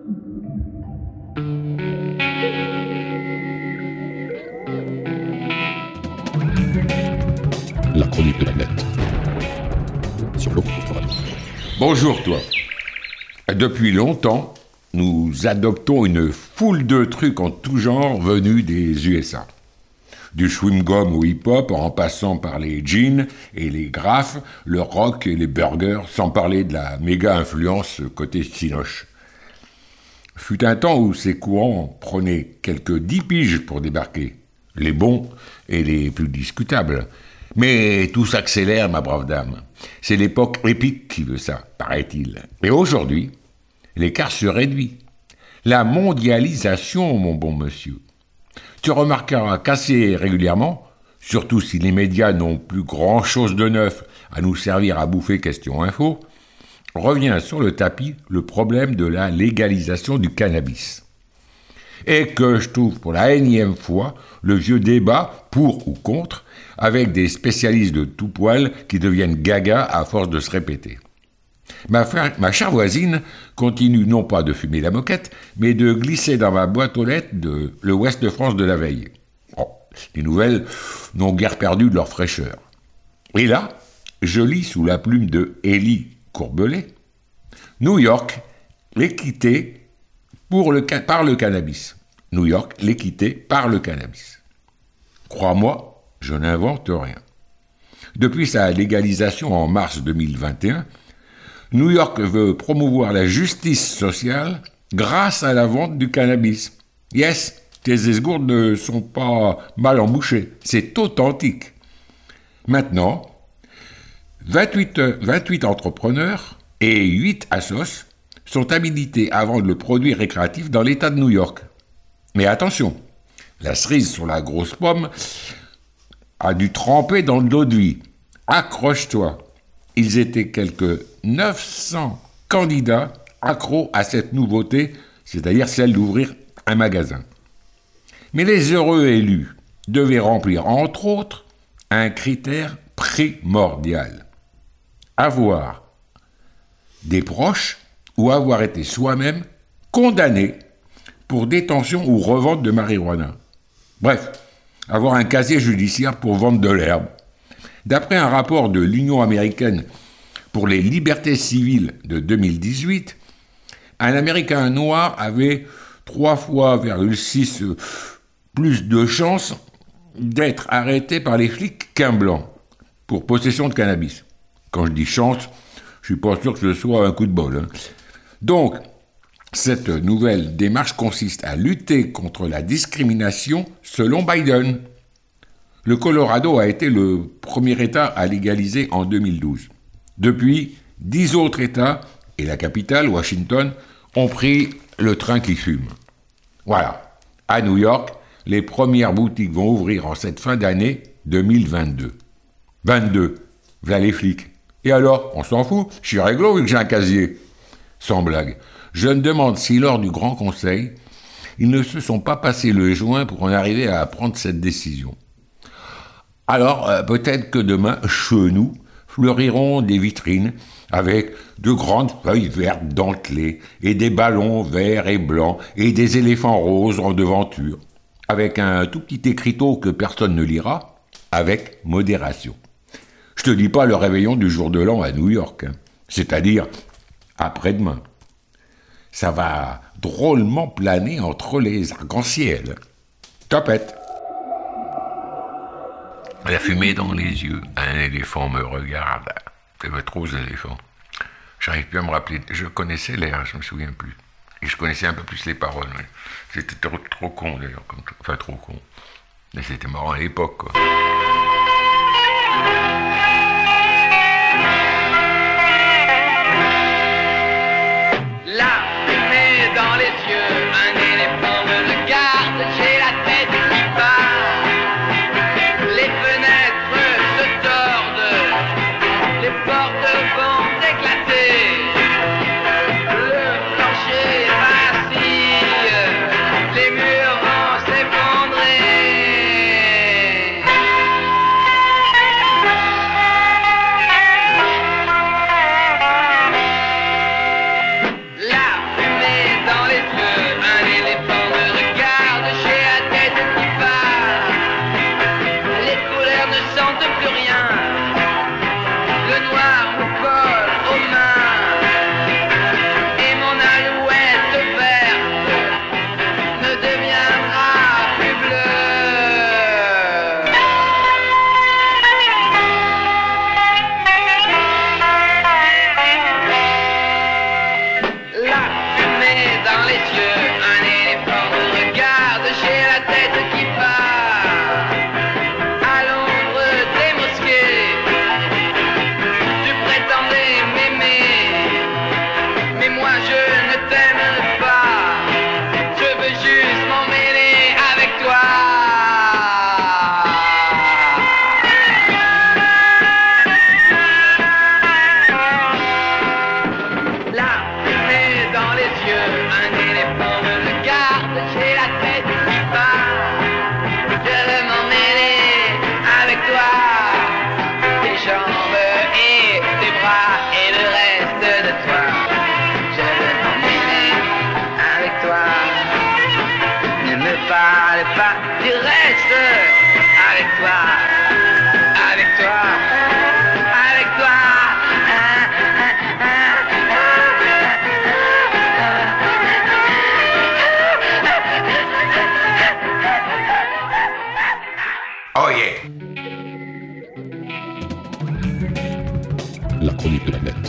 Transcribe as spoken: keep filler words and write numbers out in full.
La chronique de la nette. Sur l'eau. Bonjour toi. Depuis longtemps, nous adoptons une foule de trucs en tout genre venus des U S A. Du chewing-gum au hip-hop, en passant par les jeans et les graphes, le rock et les burgers, sans parler de la méga influence côté cinoche. Fut un temps où ces courants prenaient quelques dix piges pour débarquer, les bons et les plus discutables. Mais tout s'accélère, ma brave dame. C'est l'époque épique qui veut ça, paraît-il. Et aujourd'hui, l'écart se réduit. La mondialisation, mon bon monsieur. Tu remarqueras qu'assez régulièrement, surtout si les médias n'ont plus grand-chose de neuf à nous servir à bouffer question info, revient sur le tapis le problème de la légalisation du cannabis. Et que je trouve pour la énième fois le vieux débat pour ou contre, avec des spécialistes de tout poil qui deviennent gaga à force de se répéter. Ma, frère, ma chère voisine continue non pas de fumer la moquette, mais de glisser dans ma boîte aux lettres de le Ouest de France de la veille. Oh, les nouvelles n'ont guère perdu de leur fraîcheur. Et là, je lis sous la plume de Élie Courbelet, New York, l'équité pour le, par le cannabis. New York, l'équité par le cannabis. Crois-moi, je n'invente rien. Depuis sa légalisation en mars deux mille vingt et un, New York veut promouvoir la justice sociale grâce à la vente du cannabis. Yes, tes esgourdes ne sont pas mal embouchées, c'est authentique. Maintenant, vingt-huit, vingt-huit entrepreneurs et huit assos sont habilités à vendre le produit récréatif dans l'État de New York. Mais attention, la cerise sur la grosse pomme a dû tremper dans le d'eau de vie. Accroche-toi. Ils étaient quelques neuf cents candidats accros à cette nouveauté, c'est-à-dire celle d'ouvrir un magasin. Mais les heureux élus devaient remplir, entre autres, un critère primordial. Avoir des proches ou avoir été soi-même condamné pour détention ou revente de marijuana. Bref, avoir un casier judiciaire pour vendre de l'herbe. D'après un rapport de l'Union américaine pour les libertés civiles de deux mille dix-huit, un Américain noir avait trois fois virgule six plus de chances d'être arrêté par les flics qu'un blanc pour possession de cannabis. Quand je dis chance, je suis pas sûr que ce soit un coup de bol. Hein. Donc, cette nouvelle démarche consiste à lutter contre la discrimination selon Biden. Le Colorado a été le premier État à légaliser en deux mille douze. Depuis, dix autres États et la capitale, Washington, ont pris le train qui fume. Voilà. À New York, les premières boutiques vont ouvrir en cette fin d'année deux mille vingt-deux. vingt-deux. V'là les flics. Et alors, on s'en fout, je suis réglo vu que j'ai un casier. Sans blague. Je me demande si lors du Grand Conseil, ils ne se sont pas passés le joint pour en arriver à prendre cette décision. Alors, euh, peut-être que demain, chez nous, fleuriront des vitrines avec de grandes feuilles vertes dentelées et des ballons verts et blancs et des éléphants roses en devanture, avec un tout petit écriteau que personne ne lira, avec modération. Je te dis pas le réveillon du jour de l'an à New York, hein, c'est-à-dire après-demain. Ça va drôlement planer entre les arcs-en-ciel. Topette. La fumée dans les yeux. Un éléphant me regarde. C'est votre trop éléphant. J'arrive plus à me rappeler. Je connaissais l'air, je me souviens plus. Et je connaissais un peu plus les paroles. Mais c'était trop, trop con d'ailleurs. Comme, enfin, trop con. Mais c'était marrant à l'époque, quoi. Dans les yeux, un éléphant me regarde, j'ai la tête qui part. Les fenêtres se tordent, les portes vont éclater. Le plancher vacille, les murs vont s'effondrer. un éléphant me le garde, j'ai la tête qui part. Je veux m'emmêler avec toi, tes jambes et tes bras et le reste de toi. Je veux m'emmêler avec toi. Ne me parle pas du reste. Avec toi, avec toi, avec toi. Oh yeah! La chronique de la net.